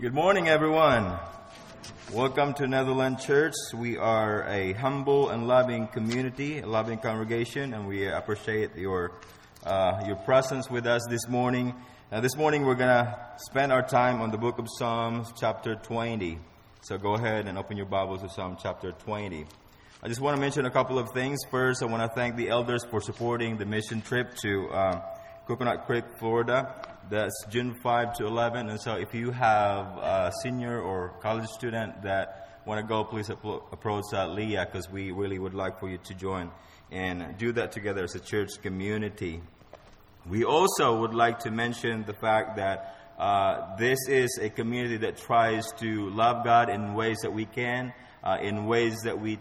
Good morning, everyone. Welcome to Netherlands Church. We are a humble and loving community, a loving congregation, and we appreciate your presence with us this morning. This morning we're going to spend our time on the book of Psalms, chapter 20. So go ahead and open your Bibles to Psalm chapter 20. I just want to mention a couple of things. First, I want to thank the elders for supporting the mission trip to Coconut Creek, Florida. That's June 5 to 11. And so if you have a senior or college student that want to go, please approach Leah, because we really would like for you to join and do that together as a church community. We also would like to mention the fact that this is a community that tries to love God in ways that we can, in ways that we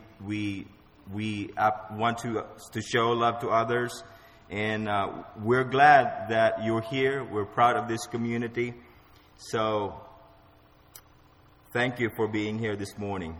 want to show love to others. And we're glad that you're here. We're proud of this community. So, thank you for being here this morning.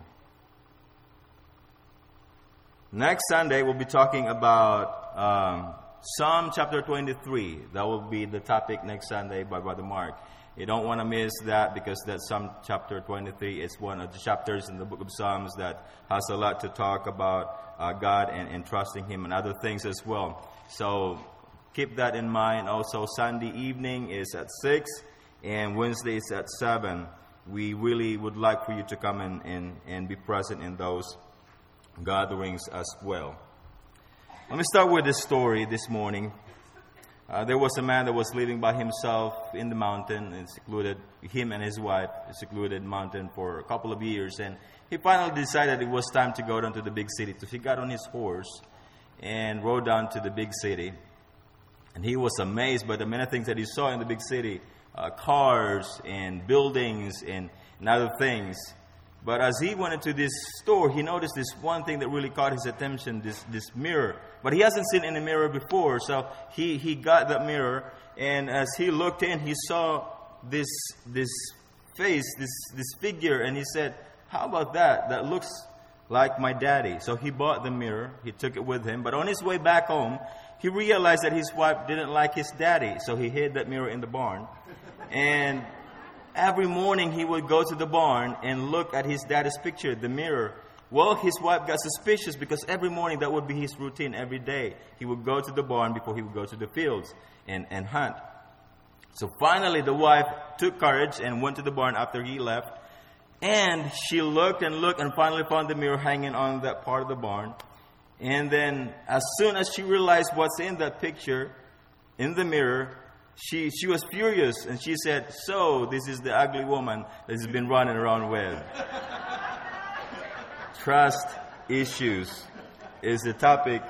Next Sunday, we'll be talking about Psalm chapter 23. That will be the topic next Sunday by Brother Mark. You don't want to miss that, because that's Psalm chapter 23. It's one of the chapters in the book of Psalms that has a lot to talk about God and trusting Him and other things as well. So keep that in mind. Also, Sunday evening is at 6 and Wednesday is at 7. We really would like for you to come and be present in those gatherings as well. Let me start with this story this morning. There was a man that was living by himself in the mountain, and secluded, him and his wife, a secluded mountain for a couple of years. And he finally decided it was time to go down to the big city. So he got on his horse and rode down to the big city. And he was amazed by the many things that he saw in the big city. Cars and buildings and other things. But as he went into this store, he noticed this one thing that really caught his attention, this mirror. But he hasn't seen any mirror before, so he got that mirror. And as he looked in, he saw this face, this figure. And he said, "How about that? That looks like my daddy." So he bought the mirror. He took it with him. But on his way back home, he realized that his wife didn't like his daddy. So he hid that mirror in the barn. And every morning he would go to the barn and look at his daddy's picture, the mirror. Well, his wife got suspicious, because every morning that would be his routine every day. He would go to the barn before he would go to the fields and hunt. So finally the wife took courage and went to the barn after he left. And she looked and looked and finally found the mirror hanging on that part of the barn. And then as soon as she realized what's in that picture, in the mirror, she was furious. And she said, "So this is the ugly woman that has been running around with." Trust issues is the topic.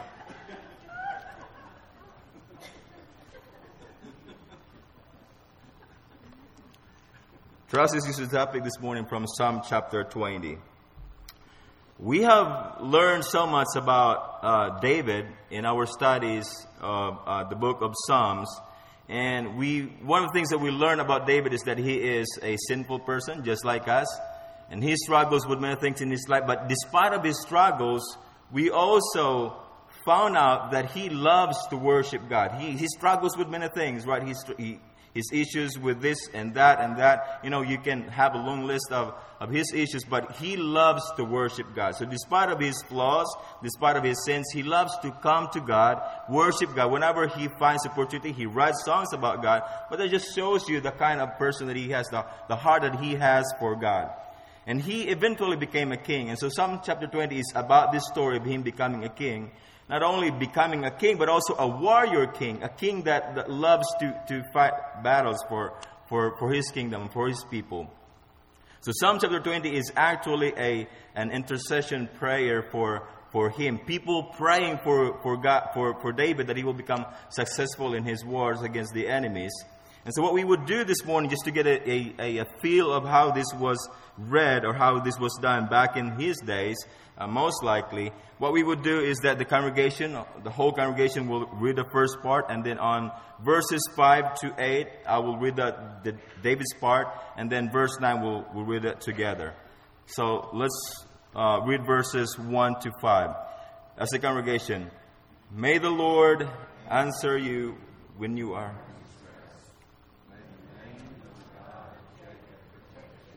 Trust is the topic this morning from Psalm chapter 20. We have learned so much about David in our studies of the book of Psalms. And one of the things that we learn about David is that he is a sinful person, just like us. And he struggles with many things in his life. But despite of his struggles, we also found out that he loves to worship God. He struggles with many things, right? His issues with this and that. You know, you can have a long list of his issues, but he loves to worship God. So despite of his flaws, despite of his sins, he loves to come to God, worship God. Whenever he finds opportunity, he writes songs about God. But that just shows you the kind of person that he has, the heart that he has for God. And he eventually became a king. And so Psalm chapter 20 is about this story of him becoming a king. Not only becoming a king, but also a warrior king. A king that loves to fight battles for his kingdom, for his people. So Psalm chapter 20 is actually an intercession prayer for him. People praying for God, for David, that he will become successful in his wars against the enemies. And so what we would do this morning, just to get a feel of how this was read or how this was done back in his days, most likely, what we would do is that the whole congregation will read the first part, and then on verses 5 to 8, I will read the David's part, and then verse 9 we'll read it together. So let's read verses 1 to 5. As a congregation, may the Lord answer you when you are.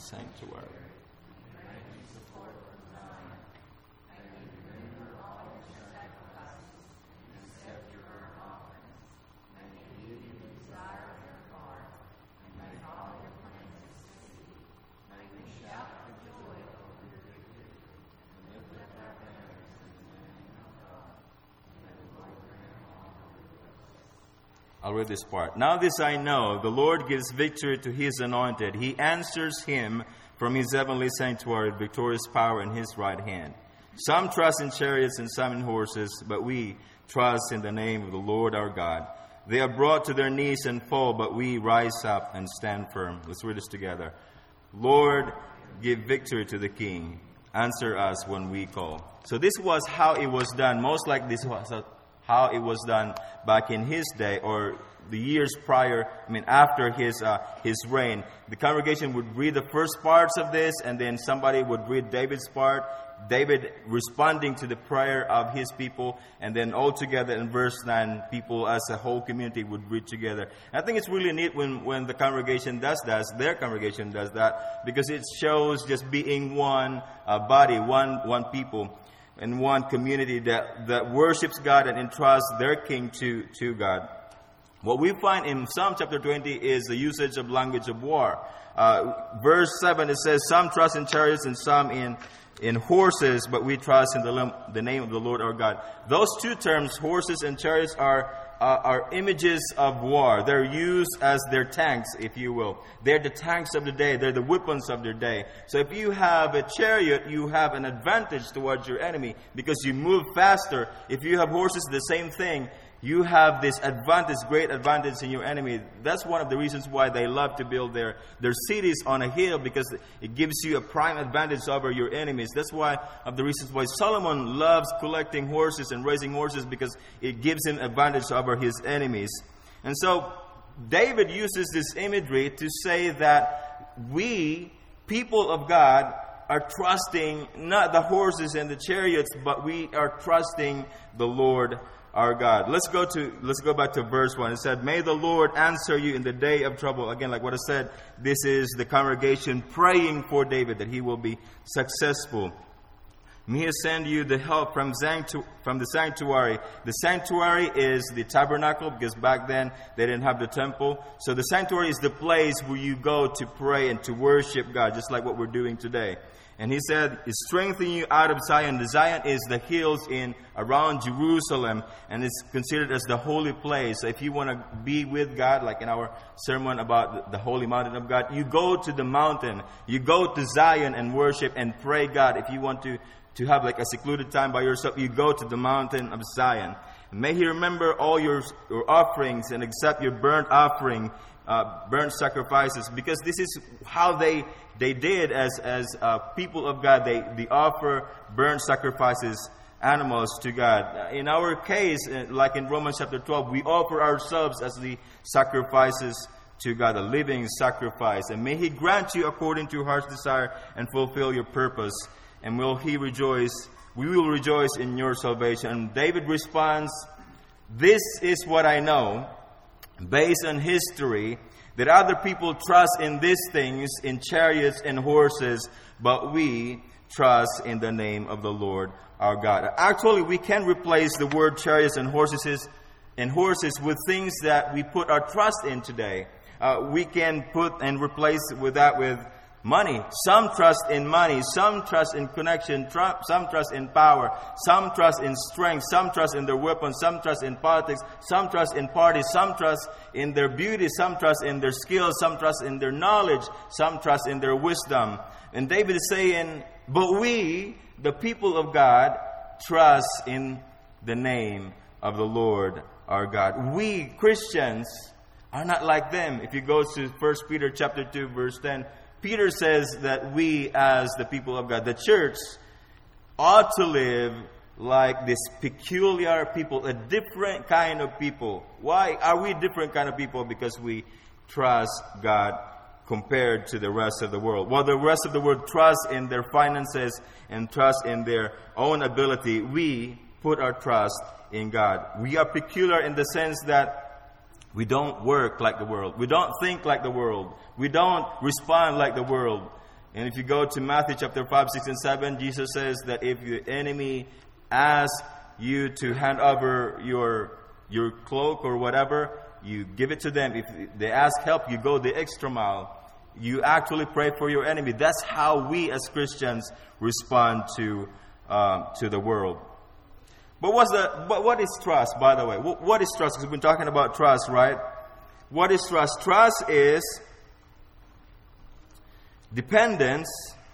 sanctuary. I'll read this part. Now this I know, the Lord gives victory to His anointed. He answers Him from His heavenly sanctuary, victorious power in His right hand. Some trust in chariots and some in horses, but we trust in the name of the Lord our God. They are brought to their knees and fall, but we rise up and stand firm. Let's read this together. Lord, give victory to the King. Answer us when we call. So this was how it was done. Most likely this was how it was done back in his day, or the years prior, after his reign. The congregation would read the first parts of this, and then somebody would read David's part, David responding to the prayer of his people, and then all together in verse 9, people as a whole community would read together. I think it's really neat when the congregation does that, their congregation does that, because it shows just being one body, one people, and one community that worships God and entrusts their king to God. What we find in Psalm chapter 20 is the usage of language of war. Verse 7, it says, some trust in chariots and some in horses, but we trust in the name of the Lord our God. Those two terms, horses and chariots, are images of war. They're used as their tanks, if you will. They're the tanks of the day. They're the weapons of their day. So if you have a chariot, you have an advantage towards your enemy because you move faster. If you have horses, the same thing. You have this advantage, great advantage in your enemy. That's one of the reasons why they love to build their cities on a hill, because it gives you a prime advantage over your enemies. That's one of the reasons why Solomon loves collecting horses and raising horses, because it gives him advantage over his enemies. And so David uses this imagery to say that we, people of God, are trusting not the horses and the chariots, but we are trusting the Lord our God. Let's go back to verse 1. It said, may the Lord answer you in the day of trouble. Again, like what I said, this is the congregation praying for David that he will be successful. May He send you the help from the sanctuary. The sanctuary is the tabernacle, because back then they didn't have the temple. So the sanctuary is the place where you go to pray and to worship God, just like what we're doing today. And he said, it's strengthening you out of Zion. The Zion is the hills around Jerusalem, and it's considered as the holy place. So if you want to be with God, like in our sermon about the holy mountain of God, you go to the mountain. You go to Zion and worship and pray God. If you want to have like a secluded time by yourself, you go to the mountain of Zion. And may He remember all your offerings and accept your burnt offering, burnt sacrifices, because this is how they did as people of God. They offer burnt sacrifices, animals to God. In our case, like in Romans chapter 12, we offer ourselves as the sacrifices to God, a living sacrifice. And may He grant you according to your heart's desire and fulfill your purpose. And we will rejoice in your salvation. And David responds, this is what I know, based on history, that other people trust in these things, in chariots and horses, but we trust in the name of the Lord our God. Actually, we can replace the word chariots and horses with things that we put our trust in today. We can put and replace with that with money. Some trust in money. Some trust in connection. Some trust in power. Some trust in strength. Some trust in their weapons. Some trust in politics. Some trust in parties. Some trust in their beauty. Some trust in their skills. Some trust in their knowledge. Some trust in their wisdom. And David is saying, but we, the people of God, trust in the name of the Lord our God. We, Christians, are not like them. If you go to 1 Peter chapter 2, verse 10, Peter says that we, as the people of God, the church, ought to live like this peculiar people, a different kind of people. Why are we different kind of people? Because we trust God compared to the rest of the world. While the rest of the world trusts in their finances and trust in their own ability, we put our trust in God. We are peculiar in the sense that we don't work like the world. We don't think like the world. We don't respond like the world. And if you go to Matthew chapter 5, 6, and 7, Jesus says that if your enemy asks you to hand over your cloak or whatever, you give it to them. If they ask help, you go the extra mile. You actually pray for your enemy. That's how we as Christians respond to the world. But what is trust, by the way? What is trust? Because we've been talking about trust, right? What is trust? Trust is dependence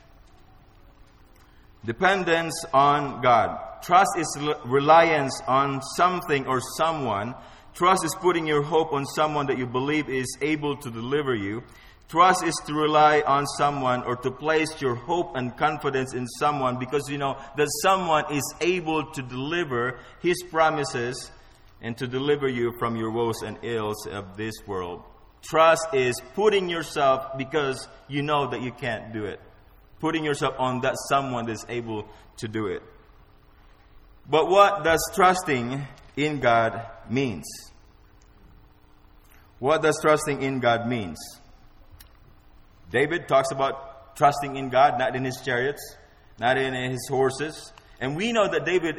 on God. Trust is reliance on something or someone. Trust is putting your hope on someone that you believe is able to deliver you. Trust is to rely on someone or to place your hope and confidence in someone because you know that someone is able to deliver His promises and to deliver you from your woes and ills of this world. Trust is putting yourself because you know that you can't do it. Putting yourself on that someone that's able to do it. But what does trusting in God means? What does trusting in God means? David talks about trusting in God, not in his chariots, not in his horses. And we know that David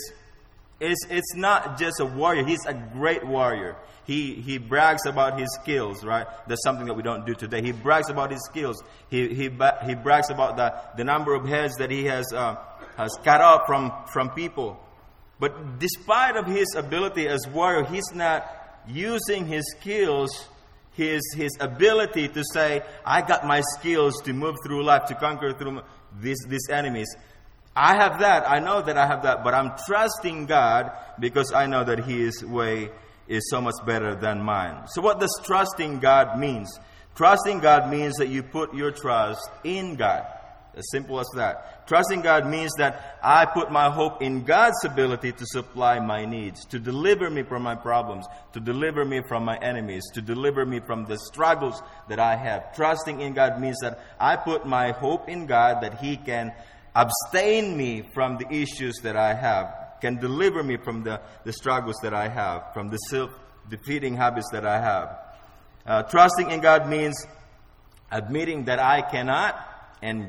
it's not just a warrior, he's a great warrior. He brags about his skills, right? That's something that we don't do today. He brags about his skills. He brags about the number of heads that he has cut off from people. But despite of his ability as warrior, he's not using his skills, his ability to say, I got my skills to move through life, to conquer through these enemies. I have that. I know that I have that. But I'm trusting God because I know that His way is so much better than mine. So what does trusting God means? Trusting God means that you put your trust in God. As simple as that. Trusting God means that I put my hope in God's ability to supply my needs, to deliver me from my problems, to deliver me from my enemies, to deliver me from the struggles that I have. Trusting in God means that I put my hope in God that He can abstain me from the issues that I have, can deliver me from the struggles that I have, from the self-defeating habits that I have. Trusting in God means admitting that I cannot and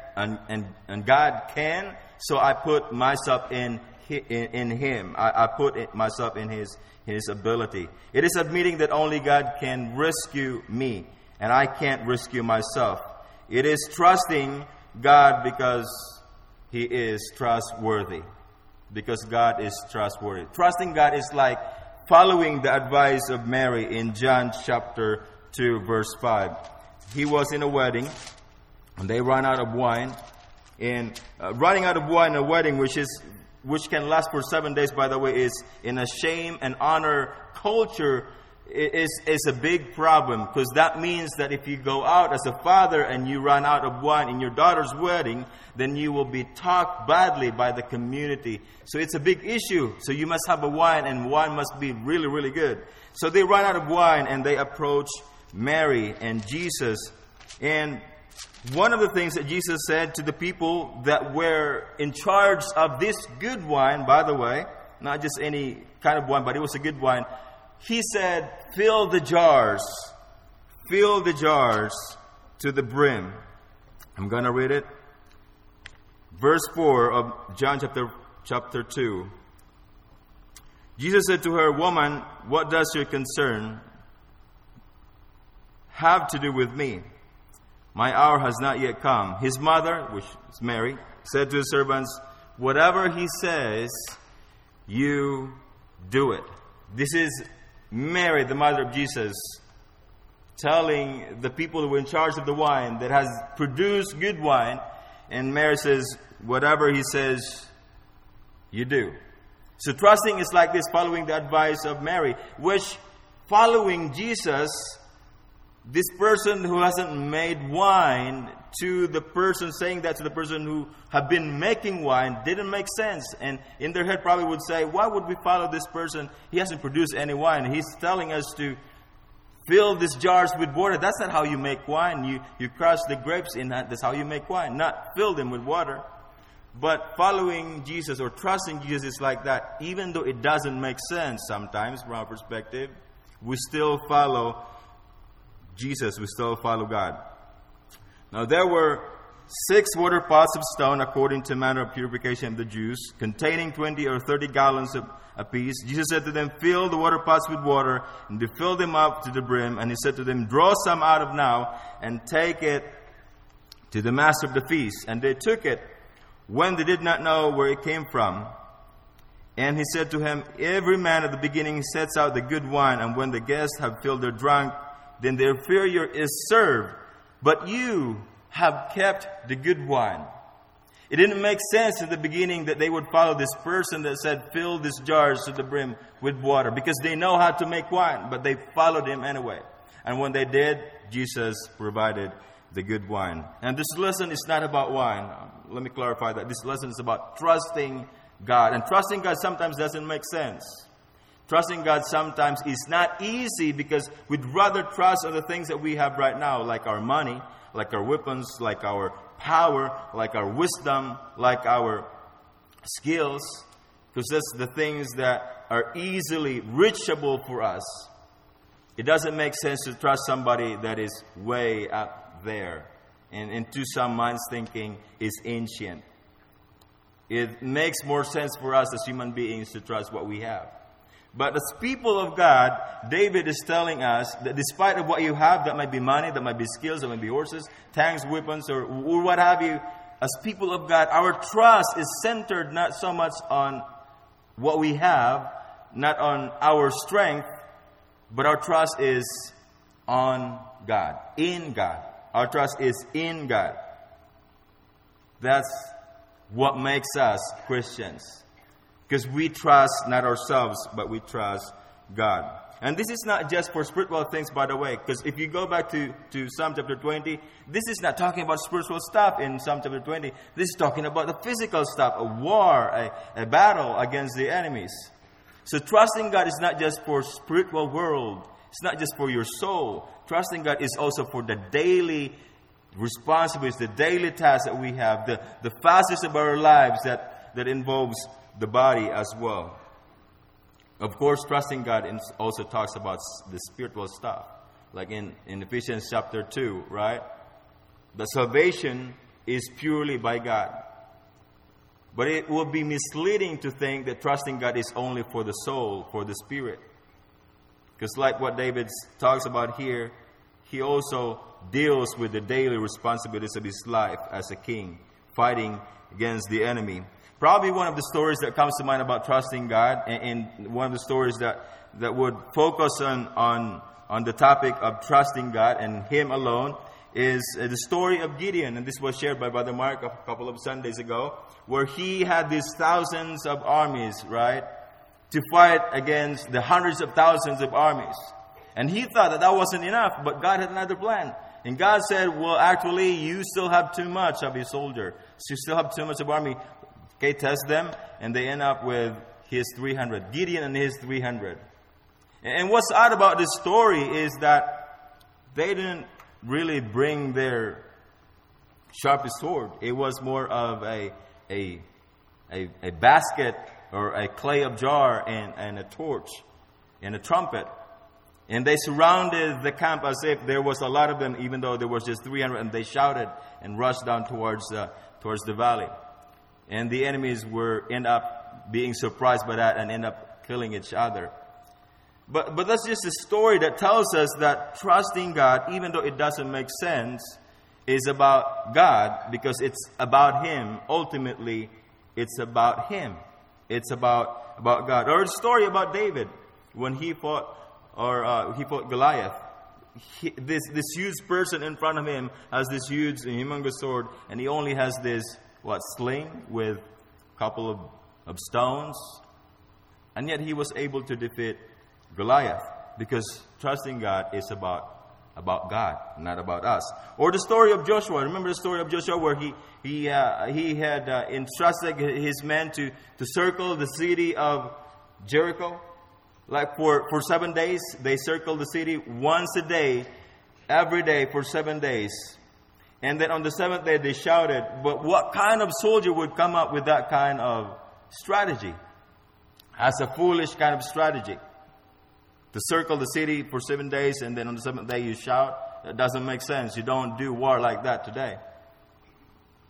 God can, so I put myself in Him. I put myself in His ability. It is admitting that only God can rescue me, and I can't rescue myself. It is trusting God because He is trustworthy. Because God is trustworthy. Trusting God is like following the advice of Mary in John chapter 2, verse 5. He was in a wedding, and they ran out of wine. And running out of wine in a wedding, which can last for 7 days, by the way, is in a shame and honor culture, is a big problem. Because that means that if you go out as a father and you run out of wine in your daughter's wedding, then you will be talked badly by the community. So it's a big issue. So you must have a wine, and wine must be really, really good. So they run out of wine, and they approach Mary and Jesus. And one of the things that Jesus said to the people that were in charge of this good wine, by the way, not just any kind of wine, but it was a good wine. He said, fill the jars to the brim. I'm going to read it. Verse 4 of John chapter 2. Jesus said to her, Woman, what does your concern have to do with me? My hour has not yet come. His mother, which is Mary, said to his servants, whatever he says, you do it. This is Mary, the mother of Jesus, telling the people who were in charge of the wine that has produced good wine. And Mary says, whatever he says, you do. So trusting is like this, following the advice of Mary, which following Jesus, this person who hasn't made wine to the person saying that to the person who have been making wine didn't make sense. And in their head probably would say, why would we follow this person? He hasn't produced any wine. He's telling us to fill these jars with water. That's not how you make wine. You crush the grapes in that. That's how you make wine, not fill them with water. But following Jesus or trusting Jesus is like that. Even though it doesn't make sense sometimes from our perspective, we still follow Jesus. We still follow God. Now there were 6 water pots of stone, according to manner of purification of the Jews, containing 20 or 30 gallons apiece. Jesus said to them, fill the water pots with water, and they filled them up to the brim. And he said to them, draw some out of now, and take it to the master of the feast. And they took it, when they did not know where it came from. And he said to him, every man at the beginning sets out the good wine, and when the guests have filled their drunk, then their inferior is served. But you have kept the good wine. It didn't make sense in the beginning that they would follow this person that said, fill these jars to the brim with water, because they know how to make wine, but they followed him anyway. And when they did, Jesus provided the good wine. And this lesson is not about wine. Let me clarify that. This lesson is about trusting God. And trusting God sometimes doesn't make sense. Trusting God sometimes is not easy, because we'd rather trust on the things that we have right now, like our money, like our weapons, like our power, like our wisdom, like our skills, because that's the things that are easily reachable for us. It doesn't make sense to trust somebody that is way up there, and to some minds thinking is ancient. It makes more sense for us as human beings to trust what we have. But as people of God, David is telling us that despite of what you have, that might be money, that might be skills, that might be horses, tanks, weapons, or what have you, as people of God, our trust is centered not so much on what we have, not on our strength, but our trust is on God, in God. Our trust is in God. That's what makes us Christians. Because we trust not ourselves, but we trust God. And this is not just for spiritual things, by the way. Because if you go back to Psalm chapter 20, this is not talking about spiritual stuff in Psalm chapter 20. This is talking about the physical stuff, a war, a battle against the enemies. So trusting God is not just for spiritual world. It's not just for your soul. Trusting God is also for the daily responsibilities, the daily tasks that we have, the facets of our lives that involves the body as well. Of course, trusting God also talks about the spiritual stuff. Like in Ephesians chapter 2, right? The salvation is purely by God. But it would be misleading to think that trusting God is only for the soul, for the spirit. Because like what David talks about here, he also deals with the daily responsibilities of his life as a king, fighting against the enemy. Probably one of the stories that comes to mind about trusting God, and one of the stories that would focus on the topic of trusting God and Him alone, is the story of Gideon. And this was shared by Brother Mark a couple of Sundays ago, where he had these thousands of armies, right, to fight against the hundreds of thousands of armies. And he thought that wasn't enough, but God had another plan. And God said, well, actually, you still have too much of a soldier. So you still have too much of army. Okay, test them, and they end up with his 300. Gideon and his 300. And what's odd about this story is that they didn't really bring their sharpest sword. It was more of a basket or a clay of jar and a torch and a trumpet. And they surrounded the camp as if there was a lot of them, even though there was just 300, and they shouted and rushed down towards the valley. And the enemies end up being surprised by that and end up killing each other. But that's just a story that tells us that trusting God, even though it doesn't make sense, is about God, because it's about Him. Ultimately, it's about Him. It's about God. Or a story about David when he fought Goliath. This huge person in front of him has this huge and humongous sword, and he only has this sling with a couple of stones, and yet he was able to defeat Goliath, because trusting God is about God, not about us. Or the story of Joshua. Remember the story of Joshua, where he had entrusted his men to circle the city of Jericho. Like for 7 days, they circled the city once a day, every day for 7 days. And then on the 7th day, they shouted. But what kind of soldier would come up with that kind of strategy? As a foolish kind of strategy. To circle the city for 7 days, and then on the 7th day you shout? That doesn't make sense. You don't do war like that today.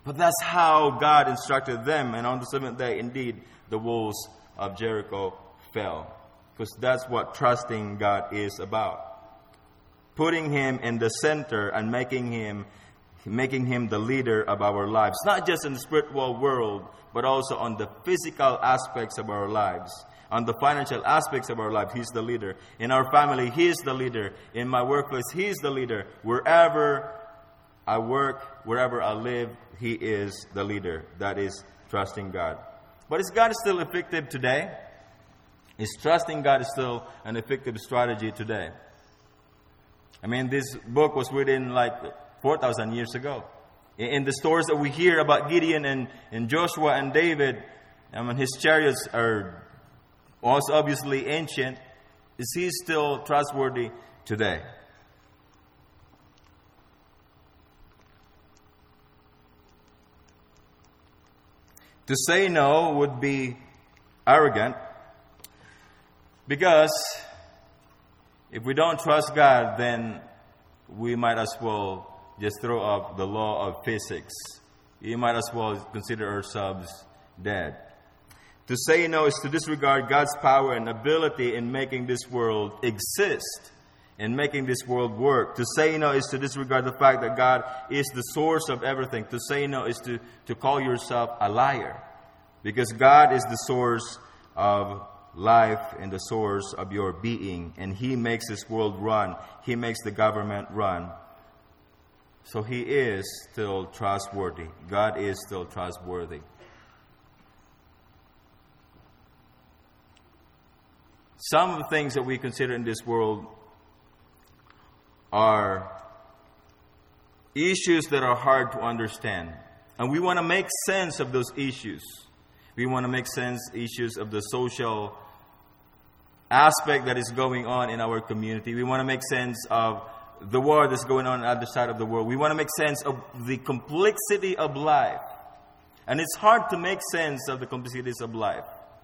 But that's how God instructed them. And on the seventh day, indeed, the walls of Jericho fell. Because that's what trusting God is about. Putting Him in the center and making Him the leader of our lives. Not just in the spiritual world, but also on the physical aspects of our lives. On the financial aspects of our life, He's the leader. In our family, He is the leader. In my workplace, He is the leader. Wherever I work, wherever I live, He is the leader. That is trusting God. But is God still effective today? Is trusting God still an effective strategy today? I mean, this book was written like 4,000 years ago. In the stories that we hear about Gideon and Joshua and David, I mean, his chariots are also obviously ancient. Is he still trustworthy today? To say no would be arrogant, because if we don't trust God, then we might as well just throw up the law of physics. We might as well consider ourselves dead. To say no is to disregard God's power and ability in making this world exist, in making this world work. To say no is to disregard the fact that God is the source of everything. To say no is to call yourself a liar, because God is the source of life and the source of your being, and He makes this world run. He makes the government run. So He is still trustworthy. God is still trustworthy. Some of the things that we consider in this world are issues that are hard to understand. And we want to make sense of those issues. We want to make sense issues of the social aspect that is going on in our community. We want to make sense of the war that's going on the other side of the world. We want to make sense of the complexity of life. And it's hard to make sense of the complexities of life,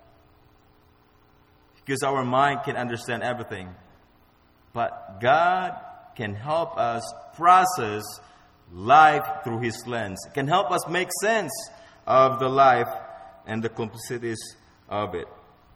because our mind can understand everything. But God can help us process life through His lens. Can help us make sense of the life and the complexities of it.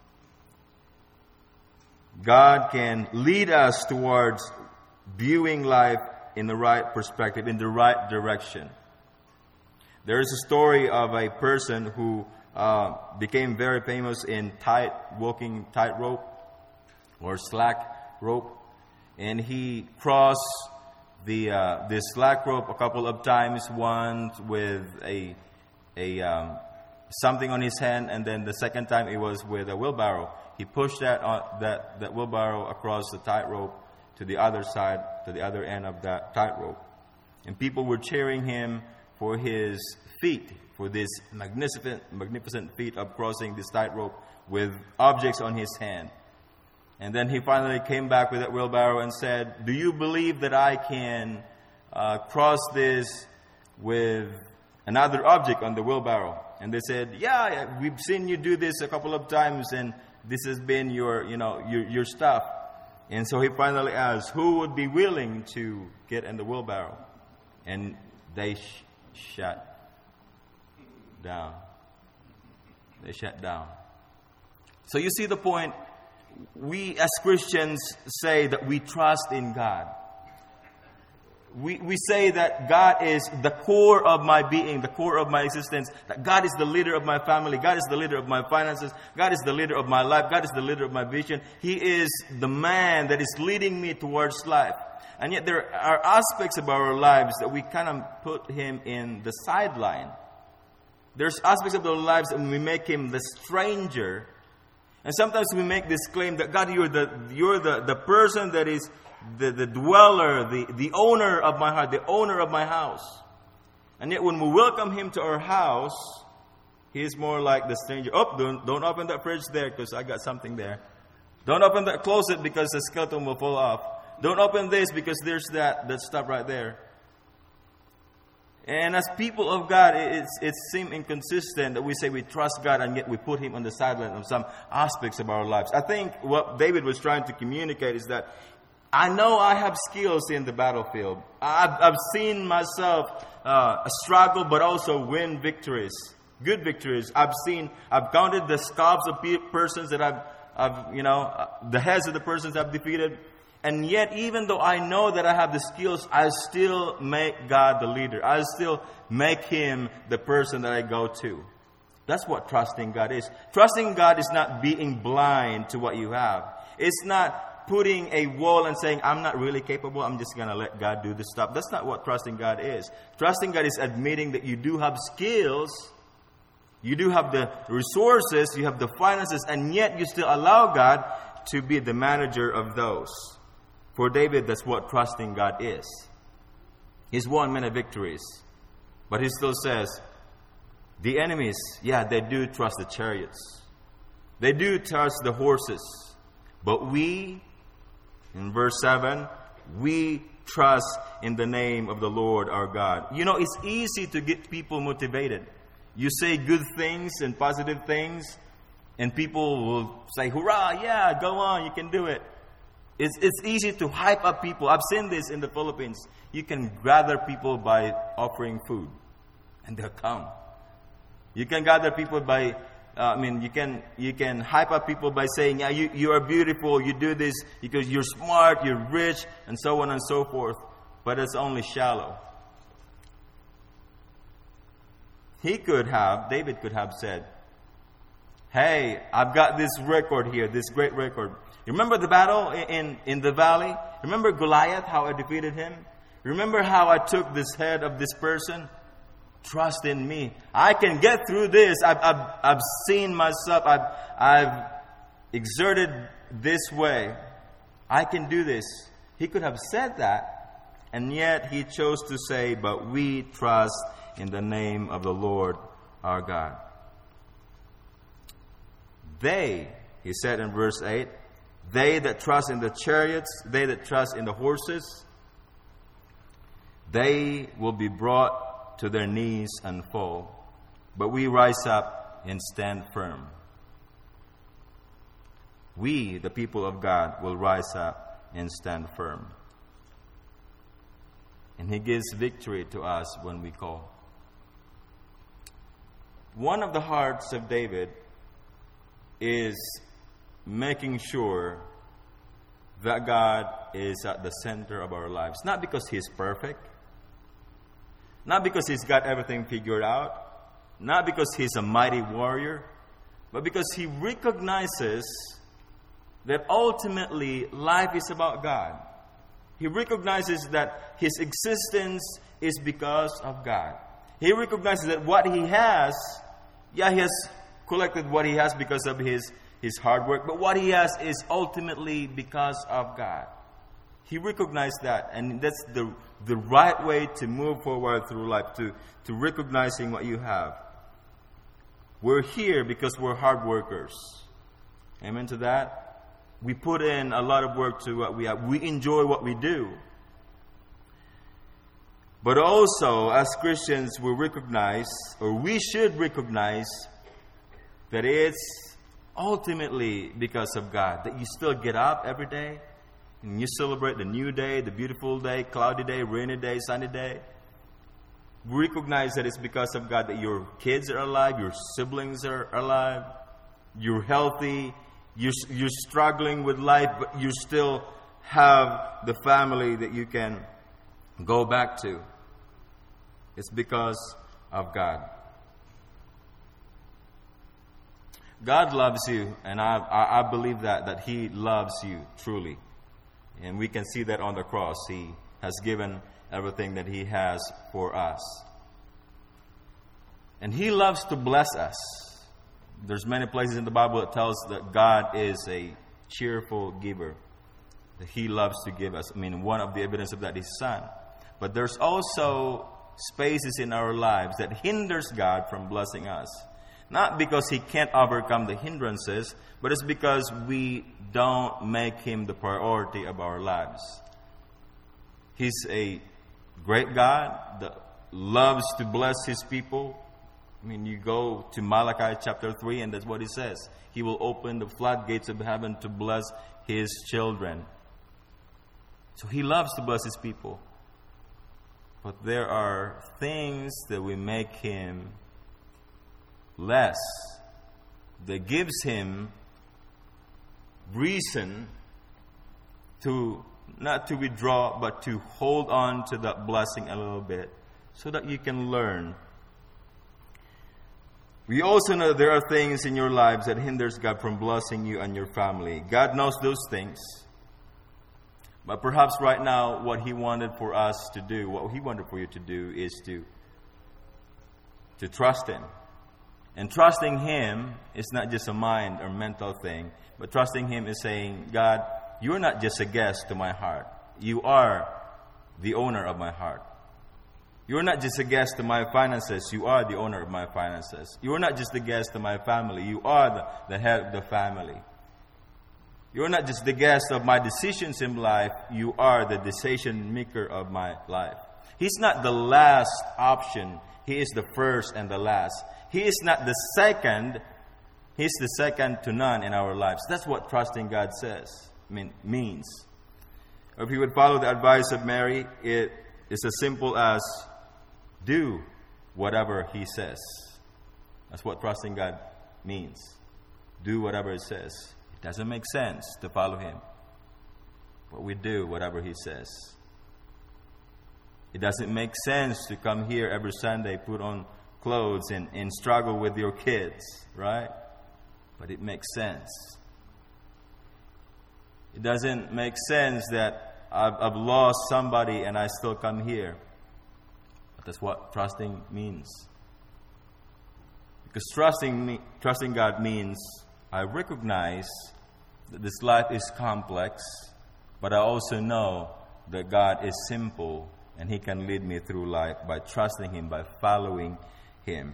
God can lead us towards viewing life in the right perspective, in the right direction. There is a story of a person who became very famous in walking tightrope or slack rope, and he crossed the slack rope a couple of times. Once with a something on his hand, and then the second time it was with a wheelbarrow. He pushed that wheelbarrow across the tightrope to the other side, to the other end of that tightrope, and people were cheering him for his feat, for this magnificent feat of crossing this tightrope with objects on his hand. And then he finally came back with that wheelbarrow and said, "Do you believe that I can cross this with another object on the wheelbarrow?" And they said, "Yeah, we've seen you do this a couple of times, and this has been your stuff." And so he finally asked, "Who would be willing to get in the wheelbarrow?" And they shut down. They shut down. So you see the point. We as Christians say that we trust in God. We say that God is the core of my being, the core of my existence, that God is the leader of my family, God is the leader of my finances, God is the leader of my life, God is the leader of my vision. He is the man that is leading me towards life. And yet there are aspects of our lives that we kind of put Him in the sideline. There's aspects of our lives that we make Him the stranger. And sometimes we make this claim that God, you're the person that is the dweller, the owner of my heart, the owner of my house. And yet when we welcome Him to our house, He is more like the stranger. Oh, don't open that fridge there because I got something there. Don't open that closet because the skeleton will fall off. Don't open this because there's that stuff right there. And as people of God, it seems inconsistent that we say we trust God and yet we put Him on the sideline of some aspects of our lives. I think what David was trying to communicate is that I know I have skills in the battlefield. I've seen myself struggle, but also win victories, good victories. I've counted the scalps of persons that the heads of the persons I've defeated. And yet, even though I know that I have the skills, I still make God the leader. I still make Him the person that I go to. That's what trusting God is. Trusting God is not being blind to what you have. It's not putting a wall and saying, I'm not really capable, I'm just going to let God do this stuff. That's not what trusting God is. Trusting God is admitting that you do have skills, you do have the resources, you have the finances, and yet you still allow God to be the manager of those. For David, that's what trusting God is. He's won many victories. But he still says, the enemies, they do trust the chariots. They do trust the horses. But we, in verse 7, we trust in the name of the Lord our God. It's easy to get people motivated. You say good things and positive things, and people will say, hurrah, yeah, go on, you can do it. It's easy to hype up people. I've seen this in the Philippines. You can gather people by offering food, and they'll come. You can gather people by, you can hype up people by saying, yeah, you are beautiful, you do this because you're smart, you're rich, and so on and so forth. But it's only shallow. David could have said, hey, I've got this record here, this great record. Remember the battle in the valley? Remember Goliath, how I defeated him? Remember how I took this head of this person? Trust in me. I can get through this. I've seen myself. I've exerted this way. I can do this. He could have said that, and yet he chose to say, but we trust in the name of the Lord our God. He said in verse 8, they that trust in the chariots, they that trust in the horses, they will be brought to their knees and fall. But we rise up and stand firm. We, the people of God, will rise up and stand firm. And He gives victory to us when we call. One of the hearts of David is making sure that God is at the center of our lives. Not because He's perfect. Not because He's got everything figured out. Not because He's a mighty warrior. But because He recognizes that ultimately life is about God. He recognizes that His existence is because of God. He recognizes that what He has, He has collected what He has because of His hard work, but what He has is ultimately because of God. He recognized that, and that's the right way to move forward through life, to recognizing what you have. We're here because we're hard workers. Amen to that? We put in a lot of work to what we have. We enjoy what we do. But also, as Christians, we should recognize that it's ultimately because of God, that you still get up every day and you celebrate the new day, the beautiful day, cloudy day, rainy day, sunny day. We recognize that it's because of God that your kids are alive, your siblings are alive, you're healthy, you're struggling with life, but you still have the family that you can go back to. It's because of God. God loves you, and I believe that He loves you truly. And we can see that on the cross. He has given everything that He has for us. And He loves to bless us. There's many places in the Bible that tells that God is a cheerful giver. That He loves to give us. One of the evidence of that is His Son. But there's also spaces in our lives that hinders God from blessing us. Not because He can't overcome the hindrances, but it's because we don't make Him the priority of our lives. He's a great God that loves to bless His people. You go to Malachi chapter 3 and that's what He says. He will open the floodgates of heaven to bless His children. So He loves to bless His people. But there are things that will make him less, that gives him reason to not to withdraw, but to hold on to that blessing a little bit, so that you can learn. We also know there are things in your lives that hinders God from blessing you and your family. God knows those things. But perhaps right now, what He wanted for us to do, what He wanted for you to do, is to trust Him. And trusting Him is not just a mind or mental thing, but trusting Him is saying, God, You are not just a guest to my heart. You are the owner of my heart. You are not just a guest to my finances. You are the owner of my finances. You are not just a guest to my family. You are the head of the family. You are not just the guest of my decisions in life. You are the decision maker of my life. He's not the last option. He is the first and the last. He is not the second. He's the second to none in our lives. That's what trusting God means. If you would follow the advice of Mary, it is as simple as do whatever He says. That's what trusting God means. Do whatever He says. It doesn't make sense to follow Him, but we do whatever He says. It doesn't make sense to come here every Sunday, put on clothes and struggle with your kids, right? But it makes sense. It doesn't make sense that I've lost somebody and I still come here. But that's what trusting means. Because trusting God means I recognize that this life is complex, but I also know that God is simple and He can lead me through life by trusting Him, by following Him.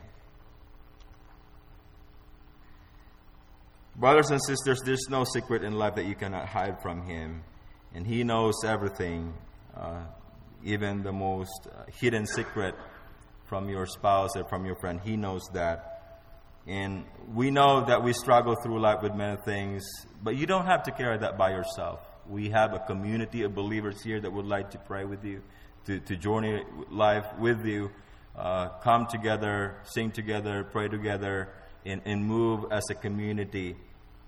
Brothers and sisters, there's no secret in life that you cannot hide from Him. And He knows everything, even the most hidden secret from your spouse or from your friend. He knows that. And we know that we struggle through life with many things, but you don't have to carry that by yourself. We have a community of believers here that would like to pray with you, to journey life with you, come together, sing together, pray together, and move as a community.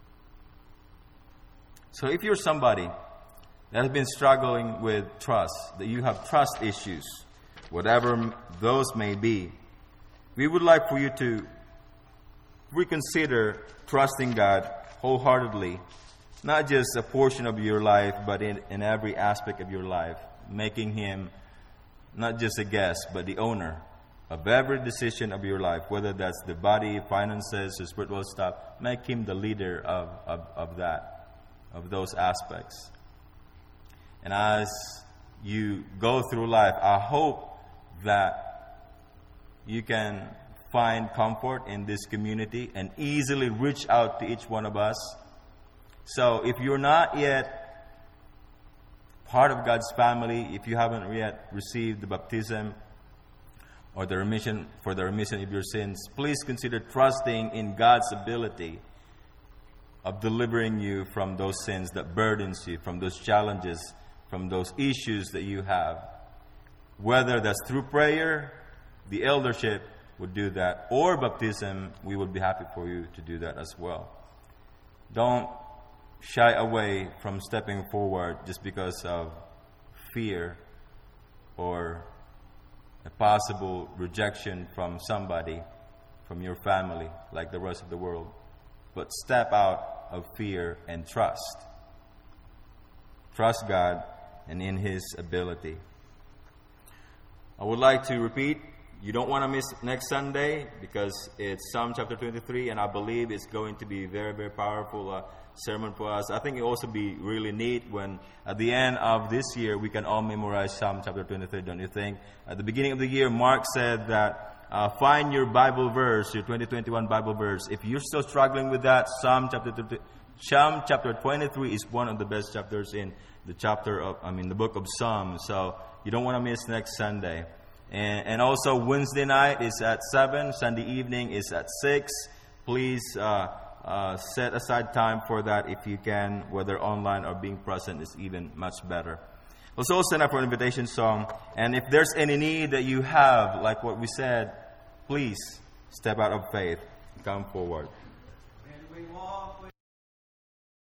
So if you're somebody that has been struggling with trust, that you have trust issues, whatever those may be, we would like for you to reconsider trusting God wholeheartedly, not just a portion of your life, but in every aspect of your life, making Him not just a guest, but the owner of every decision of your life, whether that's the body, finances, or spiritual stuff. Make Him the leader of those aspects. And as you go through life, I hope that you can find comfort in this community and easily reach out to each one of us. So if you're not yet part of God's family, if you haven't yet received the baptism or the remission of your sins, please consider trusting in God's ability of delivering you from those sins that burdens you, from those challenges, from those issues that you have. Whether that's through prayer, the eldership would do that, or baptism, we would be happy for you to do that as well. Don't shy away from stepping forward just because of fear or a possible rejection from somebody, from your family, like the rest of the world. But step out of fear and trust. Trust God and in His ability. I would like to repeat, you don't want to miss next Sunday because it's Psalm chapter 23, and I believe it's going to be very, very powerful sermon for us. I think it will also be really neat when at the end of this year we can all memorize Psalm chapter 23, don't you think? At the beginning of the year, Mark said that find your Bible verse, your 2021 Bible verse. If you're still struggling with that, Psalm chapter 23 is one of the best chapters in the book of Psalms. So you don't want to miss next Sunday. And also Wednesday night is at 7. Sunday evening is at 6. Please set aside time for that if you can, whether online or being present is even much better. Let's all stand up for an invitation song. And if there's any need that you have, like what we said, please step out of faith. Come forward.